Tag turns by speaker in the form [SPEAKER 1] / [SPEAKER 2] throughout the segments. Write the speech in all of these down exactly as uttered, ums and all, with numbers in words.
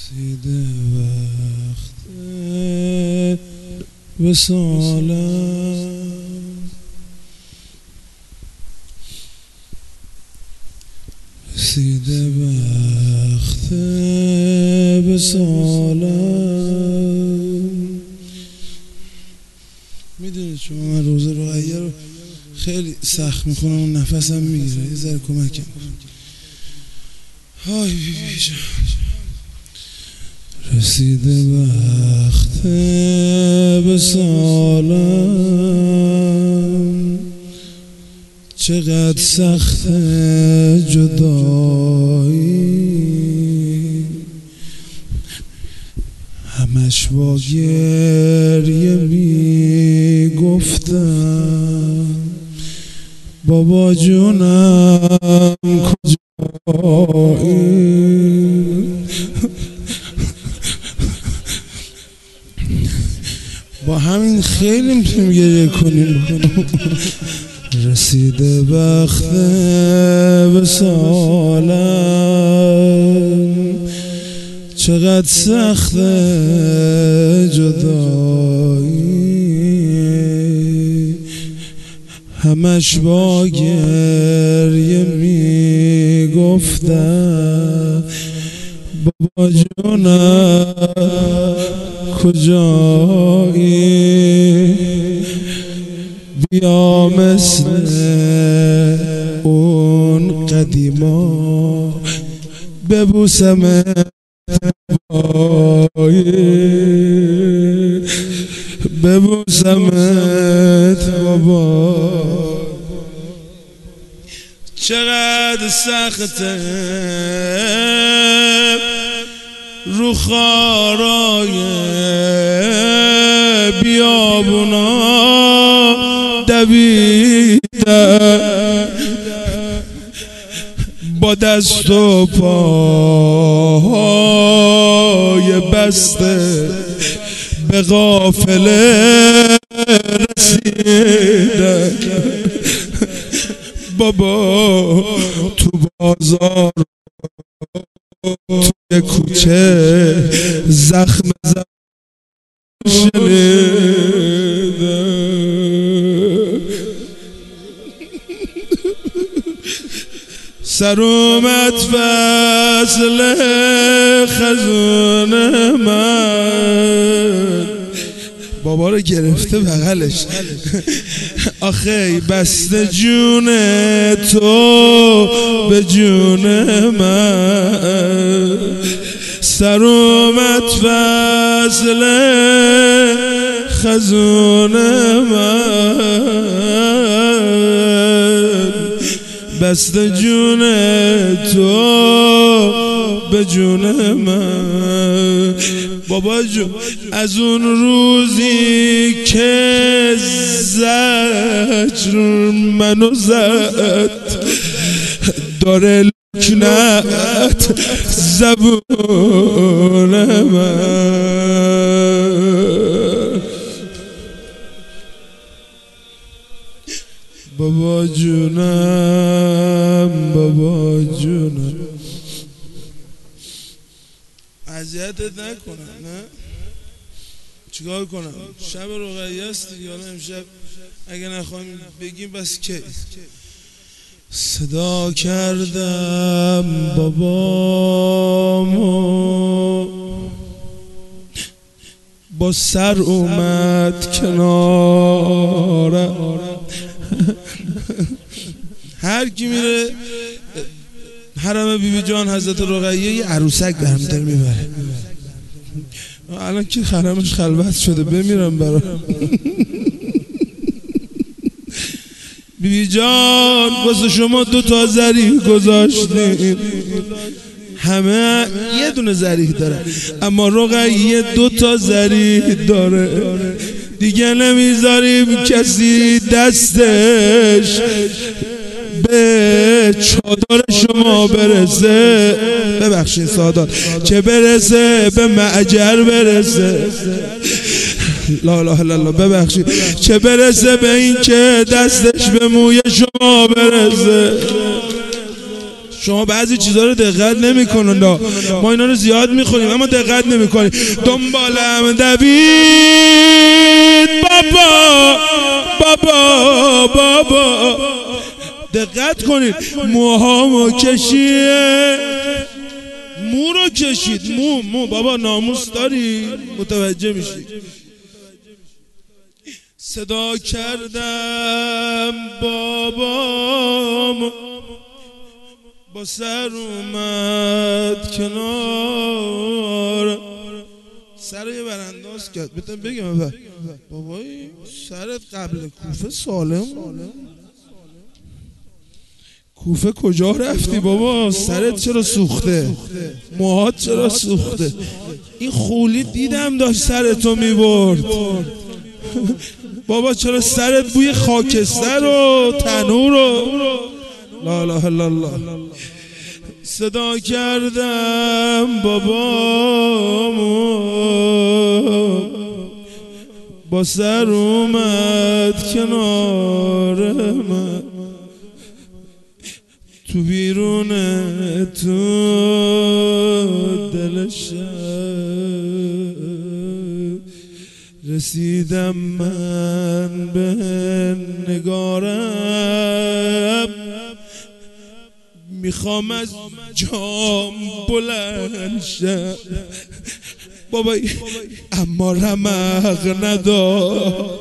[SPEAKER 1] رسیده وقت وصالم، رسیده وقت وصالم. میدونید شما من روزه رقیه رو خیلی سخت میکنم، اون نفسم میگیره، یه ذره کمکم کن. های بی بی جان، رسیده وقت وصالم، چقدر سخت جدایی، همش با گریه میگفتم بابا جونم کجایی. با همین خیلی میتونیم گریه کنیم. رسیده وقت وصالم، چقدر سخت جدایی، همش با گریه میگفتم بابا جونم کجایی. بیا مثل اون قدیما ببوسمت ببوسمت بابا. چقدر سخته رو خارای بیابونا دویدن، با دست و پای بسته به قافله رسیدن. بابا تو بازار توی کوچه زخم زخم شنیدن، سر اومد فصل خزون من، بابا رو گرفته بغلش. آخه بسته جون تو به جون من، سر اومد فصل خزون من، بسته جون تو به جون من. بابا جون از اون روزی که زجر منو زد داره لکنت زبون من. بابا جونم بابا جونم، اذیتت نکنم نه؟ چیکار کنم؟ شب رقیه است دیگه، حالا امشب اگه نخوایم بگیم بس کی؟ صدا کردم بابامو با سر اومد کنارم. هر کی میره حرم بی بی جان حضرت رقیه یه عروسک به همدر میبره. الان که حرمش خلوت شده بمیرم برا. بی بی جان واسه شما دو تا ذریح گذاشتیم، همه یه دونه ذریح داره، اما رقیه دو تا ذریح داره، دیگه نمیذاریم کسی دستش به چادر شما برسه. ببخشید سادات، چه برسه به معجر برسه. لا لا لا لا ببخشید، چه برسه به این که دستش به موی شما برسه. شما بعضی چیزها رو دقت نمی‌کنید، ما اینا رو زیاد می‌خونیم اما دقت نمی‌کنیم. دنبالم دوید بابا بابا بابا، دقت کنید موهامو کشید، مو رو کشید، مو مو بابا ناموس داری متوجه میشی. صدا کردم بابام با سر اومد کنار، سر یه برانداز کرد. بهتون بگم بابایی سرت قبل کوفه سالم، کوفه کجا رفتی بابا؟ سرت چرا سوخته؟ موهات چرا سوخته؟ این خولی دیدم داشت سرتو میبرد. بابا چرا سرت بوی خاکستر و تنور و لا اله الا الله. صدا کردم بابامو با سر اومد کنار من، تو بیرونه تو دلش رسیدم من به نگارم، میخوام از جام بلند شم بابا اما رمق ندار.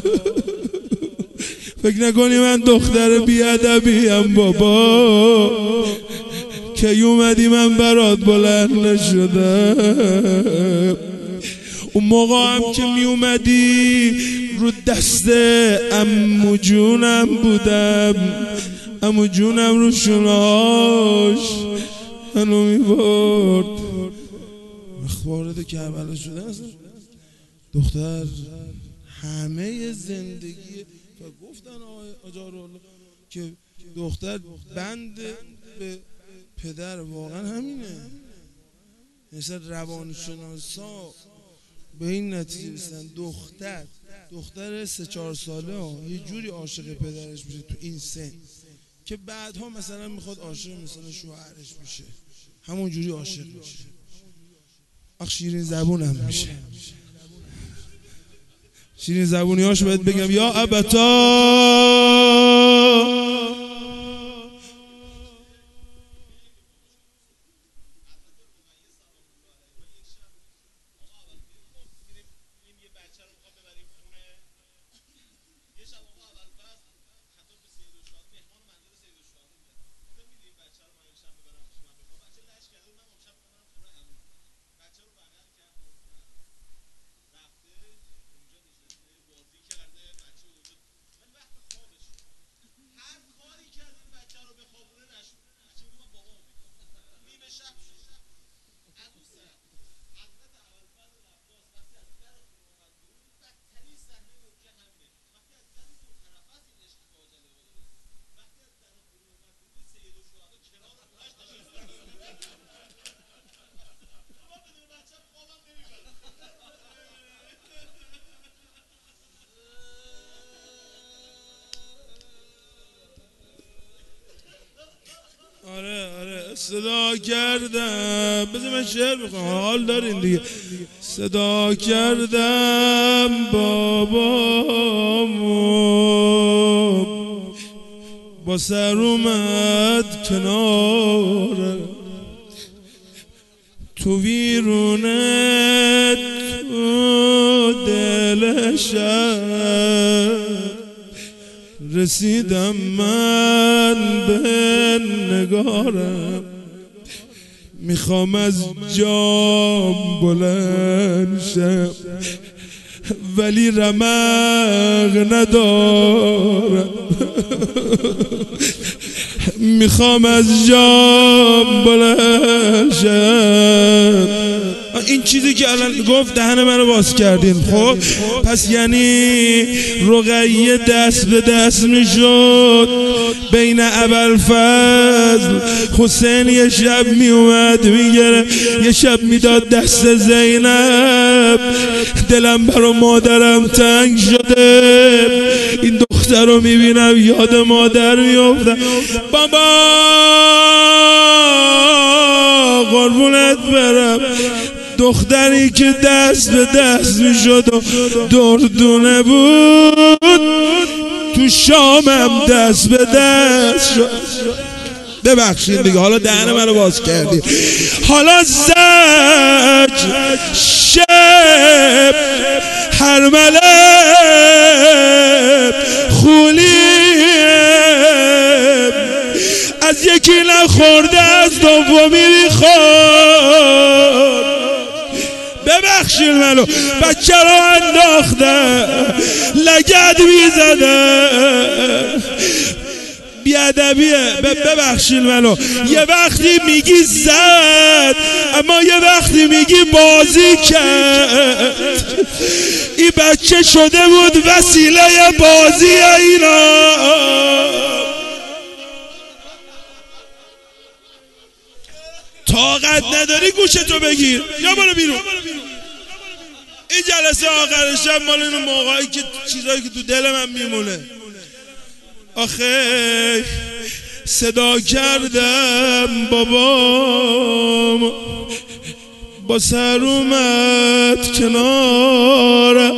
[SPEAKER 1] فکر نکنی من دختر بیادبیم بابا، که اومدی من برات بلند نشدم. اون موقع هم که می اومدی رو دست عمو جونم بودم، عمو جونم رو شونهاش منو می برد. وارد کربلا شده اصلا دختر همه زندگی و گفتن آجارالله که دختر بند به پدر، واقعا همینه. مثلا روانشناسا به این نتیجه رسیدن دختر دختر سه چهار ساله ها یه جوری عاشق پدرش میشه تو این سن که بعدها مثلا میخواد عاشق مثلا شوهرش میشه، همون جوری عاشق میشه. آخ شیرین زبونم میشه، شیرین زبونی هاشو باید بگم یا ابتا صدا کردم، بذار من شعر میخوام حال دارین دیگه. صدا کردم بابامو با سر اومد کنار، تو ویرونه تو دلشم رسیدم من به نگارم، میخوام از جام بلند شم ولی رمق ندارم. میخوام از جام بلند شم. این چیزی که الان گفت دهن منو باز کردین. خب پس یعنی رقیه دست به دست میشد بین ابوالفضل حسین، یه شب میومد میگره، یه شب میداد دست زینب. دلم برا مادرم تنگ شده، این دختر رو میبینم یاد مادر میافتم. بابا قربونت برم. دختری که دست به دست میشد و دردونه بود، تو شامم دست به دست شد. ببخشید دیگه، حالا دهن منو باز کردی. حالا زج شب هرمله خولی از یکی نخورده از دومی میخورد. ببخشید منو، بچه رو انداختن لگد میزدن. بیادبیه، ببخشید منو. یه وقتی میگی زد، اما یه وقتی میگی بازی کرد. این بچه شده بود وسیله بازی اینا. طاقت نداری گوشتو بگیر یا برو بیرون. این جلسه آخر شب مال این موقعی که چیزایی که تو دل من میمونه. آخه صدا کردم بابام با سر اومد کنار،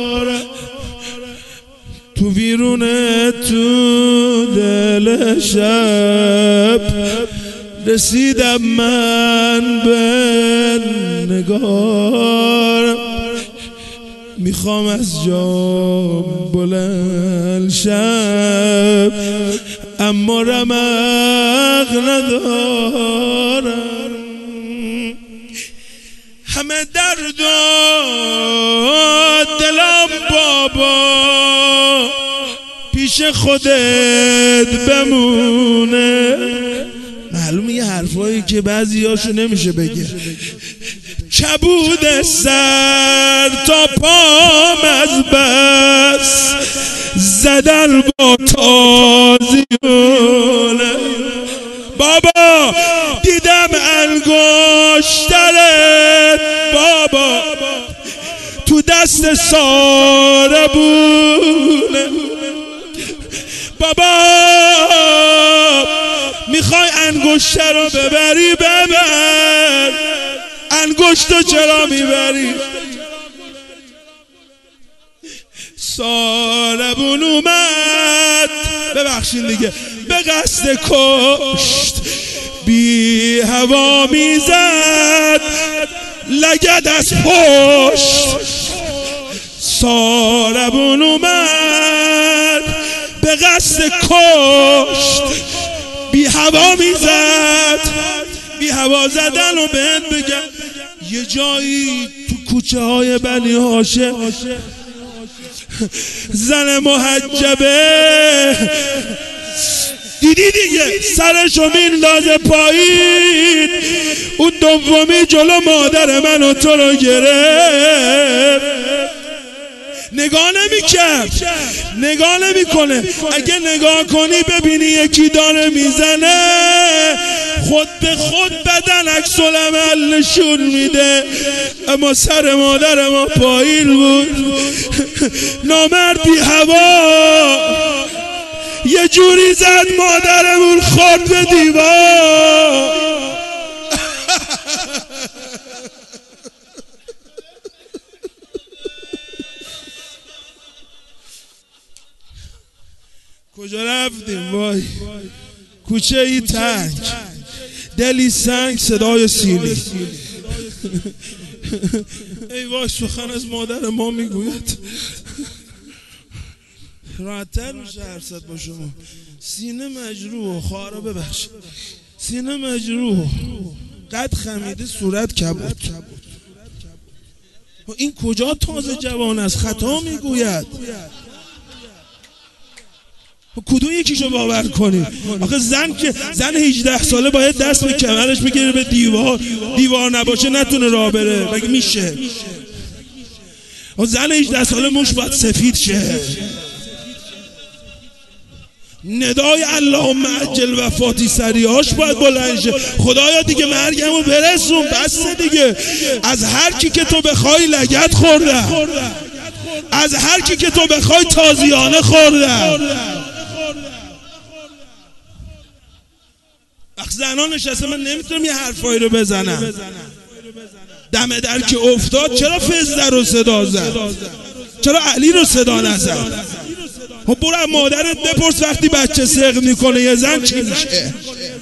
[SPEAKER 1] تو بیرونه تو دل شب رسیدم من به نگار. میخوام از جام بلند شب اما رمق ندارم. همه درد و دلم بابا پیش خودت بمونه. معلومه یه حرفایی که بعضی هاشو نمیشه بگه. کبود سر تا پام از بس زدن با تازیونه. بابا دیدم انگشترت بابا تو دست ساربونه. بابا میخوای انگشتر رو ببری ببر، انگشتو چرا میبری؟ ساربون اومد، ببخشید دیگه، به قصد کشت، بی هوا میزد لگد از پشت. ساربون اومد به قصد کشت، بی هوا میزد. بی هوا زدن و بهت بگم یه جایی تو کوچه های بنی هاشم زن محجبه دیدی دیگه سرشو میندازه پایین. اون دومی جلو مادر من و تو رو گرفت. نگاه نمی کرد، نگاه نمی کنه. اگه نگاه کنی ببینی یکی داره میزنه، خود به خود بدن عکس العمل نشون میده. اما سر مادر ما پایین بود. نامرد بی هوا یه جوری زد مادرمون خورد به دیوار. کجا رفتیم وای؟ کوچه ای تنگ، دلی سنگ، صدای سیلی. ای وای سخن از مادر ما میگوید. راحت‌تر میشه حرف زد با شما. سینه مجروح، خواهرا ببخش، سینه مجروح، قد خمیده، صورت کبود. این کجا تازه جوان است؟ خطا میگوید. کدوم یکیشو باور کنی؟ آخه زن که زن هجده ساله باید دست به کمرش بگیره به دیوار، دیوار نباشه نتونه راه بره. مگه میشه؟ زن هجده ساله موش باید سفید شه. ندای اللهم عجل وفاتی سریعاش باید بلند شه. خدایا دیگه مرگمو برسون، بس دیگه. از هر کی که تو بخوای لگد خوردم، از هر کی که تو بخوای تازیانه خوردم. وقت زنان نشسته من نمیتونم یه حرفایی رو بزنم. دم در که افتاد چرا فزده رو صدا زد؟ چرا علی رو صدا نزد؟ خب برو مادرت بپرس وقتی بچه سق میکنه یه زن چی میشه؟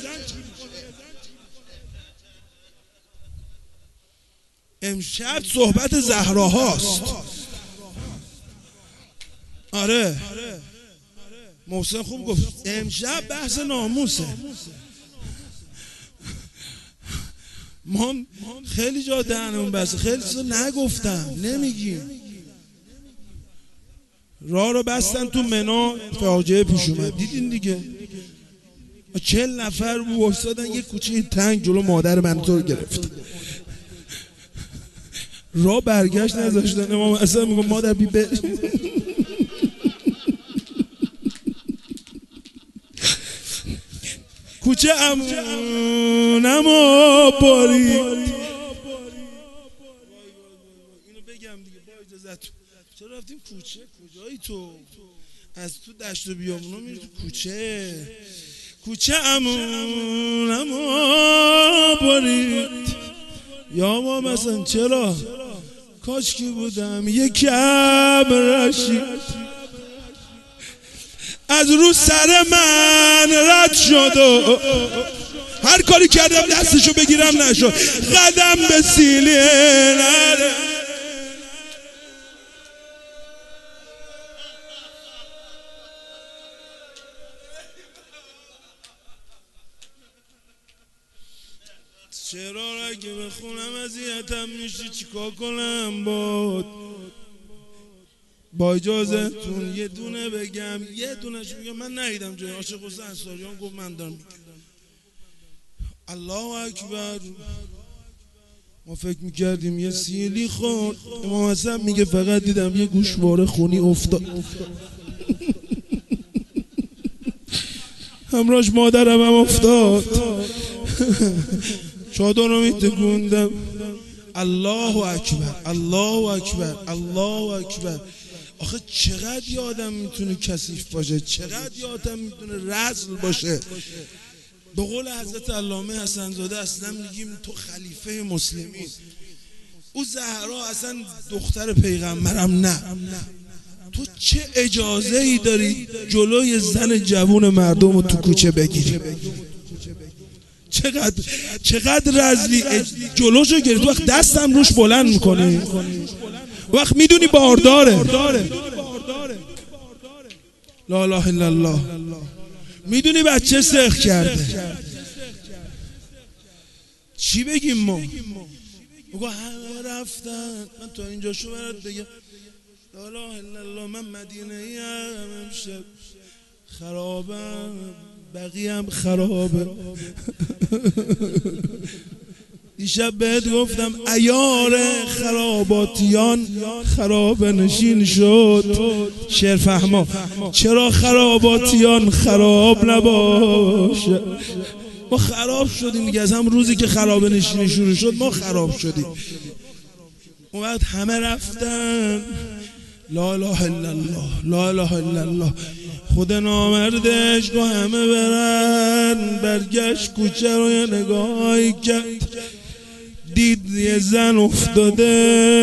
[SPEAKER 1] امشب صحبت زهراهاست. آره محسن خوب گفت امشب بحث ناموسه. ما خیلی جا دهنمون بسته، خیلی چیزا نگفتم نمیگیم. راه رو بستن تو منو، فاجعه پیش اومد. دیدین دیگه چهل نفر وایسادن یه کوچه تنگ جلو مادر من تو رو گرفت. راه برگشت نذاشتن. امام حسن میگه مادر بی بر کوچه امونم و باری. اینو بگم دیگه با اجازت. چرا رفتیم کوچه؟ کجایی تو؟ از تو دشت و بیابونا میری تو کوچه. کوچه امونم و باری. یا ما مثلا چرا؟ کاش کی بودم یکم رشید از رو سر من رد شد و هر کاری کردم دستشو بگیرم نشد. قدم به سیلی نره. چرا اگه بخونم اذیتم میشه چیکار کنم؟ بود با اجازهتون یه دونه بگم، یه دونش میگم. من ندیدم جای عاشق حسین انصاریان گفت من دارم میگم الله اکبر. ما فکر میکردیم یه سیلی خورد. امام حسن میگه فقط دیدم یه گوشواره خونی افتاد. همراهش مادرم هم افتاد. چادر رو میتکوندم. الله اکبر الله اکبر الله اکبر. آخه چقدر یه آدم میتونه کثیف باشه، چقدر یه آدم میتونه رذل باشه. به قول حضرت علامه حسن زاده اصلا میگیم تو خلیفه مسلمین. او زهرا اصلا دختر پیغمبرم نه. تو چه اجازه ای داری جلوی زن جوون مردم رو تو کوچه بگیری؟ چقدر چقدر رذلی. جلوشو گرفت وقت دستم روش بلند میکنه وقت میدونی بارداره. لا اله الا الله. میدونی بچه سخ کرده. چی بگیم ما؟ بگو همه رفتن. من تا اینجا شو برات بگم لا اله الا الله. من مدینه ای هم امشب خرابم، بقیه هم خرابه. دیشب بهت گفتم ایار خراباتیان خراب نشین شد. شعر فهما چرا خراباتیان خراب نباشه؟ ما خراب شدیم دیگه. از هم روزی که خراب نشینی شروع شد ما خراب شدیم. اون وقت همه رفتن. لا اله الا الله لا اله الا الله. خود نامردش گو همه برن. برگشت کوچه رو یه نگاهی کرد، دید یه زن افتاده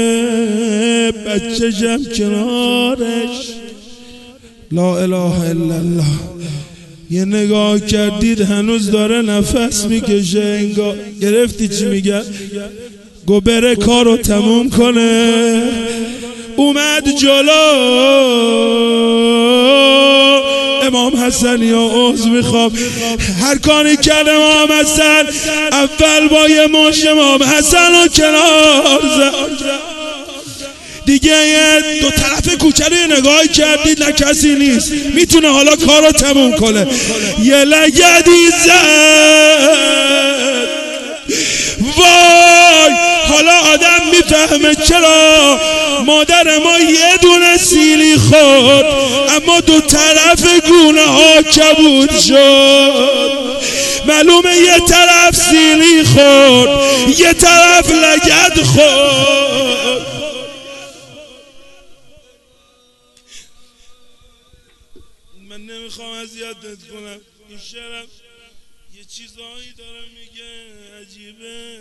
[SPEAKER 1] بچه جم کنارش. لا اله الا الله. یه نگاه کردید هنوز داره نفس میکشه. انگار گرفتی چی میگه؟ گو بره کارو تموم کنه. اومد جلو امام حسن یا عوض میخوام هر کاری کرد امام حسن اول با یه مش امام حسن رو کنار زد. دیگه دو طرف کوچه رو نگاه کردید نه کسی نیست میتونه حالا کار رو تموم کنه. یه لگدی زد. وای حالا آدم میفهمه چرا مادر ما یه دونه سیلی خورد اما دو طرف گونه ها کبود شد. معلومه یه طرف سیلی خورد یه طرف لگد خورد. من نمیخوام اذیتت کنم. این شعرم یه چیزایی داره میگه عجیبه.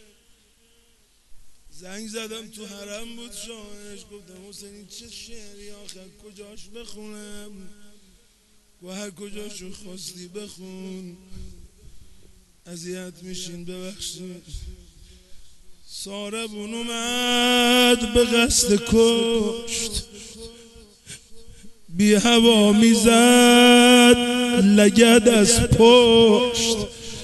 [SPEAKER 1] زنگ زدم تو حرم بود شاهنش، گفتم حسین چه شعری آخر کجاش بخونم؟ و هر کجاشو خواستی بخون، اذیت میشین ببخشید. ساربون اومد به قصد کشت، بی هوا میزد لگد از پشت.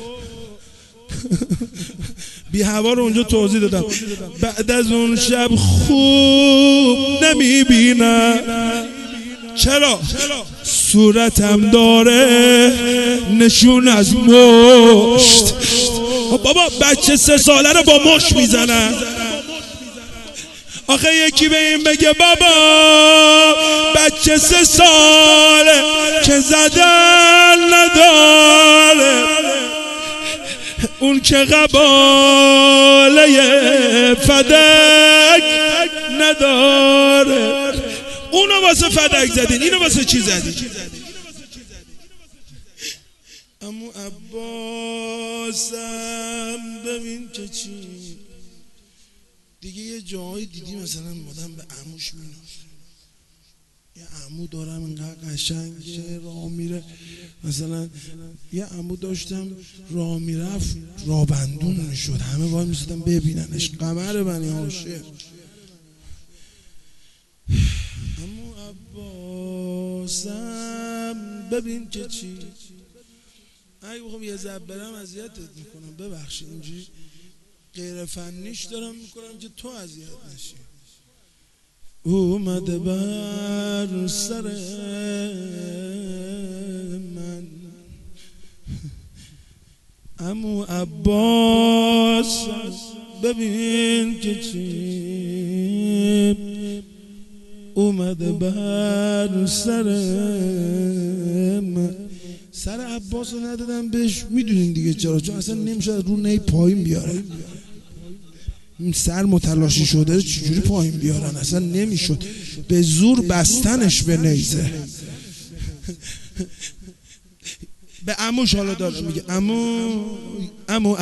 [SPEAKER 1] بی هوا رو اونجا توضیح دادم. بعد از اون شب خوب نمیبینم. چرا؟ صورتم داره نشون از مشت. بابا بچه سه ساله رو با مشت میزنن. آخه یکی به این بگه بابا بچه سه ساله که زدن نداره، اون که قباله فدک نداره. اونو واسه فدک زدین، اینو واسه چی زدین؟ امو عباسم ببین که چی دیگه. یه جایی دیدی مثلا مادم به عموش میناشه، یه عمو دارم اینقدر قشنگه راه میره. مثلا یه عمو داشتم راه میرفت راه بندون میشد، همه باید میشدن ببیننش. قمر بنی هاشم. امو عباسم ببین که چی. اگه بخوام یه ذره برم اذیتت میکنم ببخشید، اینجوری غیر فنیش دارم میکنم که تو اذیت نشی. اومده بر سر من عمو عباس ببین که چی. اومده بر سر من. سر عباس رو ندادم بهش، میدونین دیگه چرا؟ چون اصلا نمیشه رو نی پایین بیاره. سر متلاشی شده چجوری پایین بیارن؟ اصلا نمیشد، به زور بستنش به نیزه. به عموش حالا داره میگه عمو عمو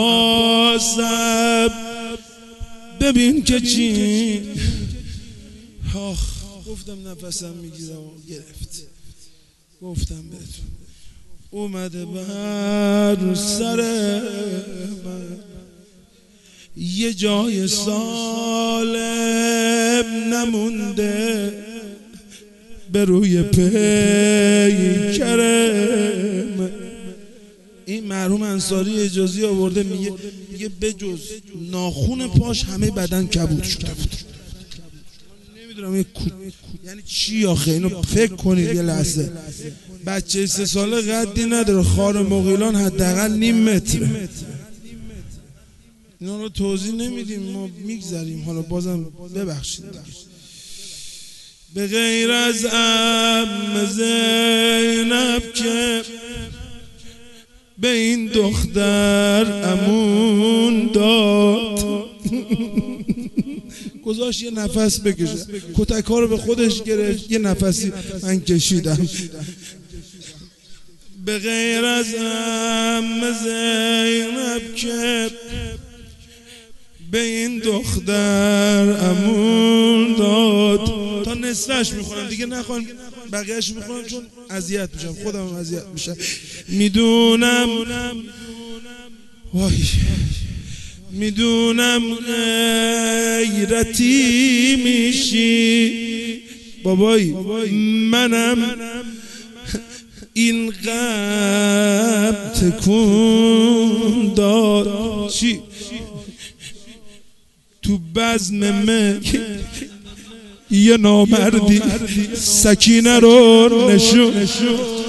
[SPEAKER 1] عباسم ببین که چی. آخ گفتم نفسم میگیره و گرفت. گفتم بهتون اومده بر سر من، یه جای سالم نمونده به روی پیکرم. این مرحوم انصاری اجازی آورده میگه میگه بجز ناخون پاش همه بدن کبود شده بود. نمیدونم یعنی چی آخه، اینو فکر کنید یه لحظه. بچه سه ساله قدی نداره، خار مغیلان حداقل نیم متره. اینا رو توضیح نمیدیم، ما میگذریم. حالا بازم ببخشید. به غیر از ام زینب که به این دختر امون داد، گذاشت یه نفس بکشه. کتک‌ها رو به خودش گرفت، یه نفسی من کشیدم. به غیر از ام زینب که به این دختر امون داد. تا نصفش میخونم دیگه، نخوام بقیهش میخونم چون اذیت میشم، خودم هم اذیت میشم. میدونم وای میدونم غیرتی میشی بابایی، منم این غم تکون داد. چی؟ تو بزم مک یه نامردی سکینه رو نشون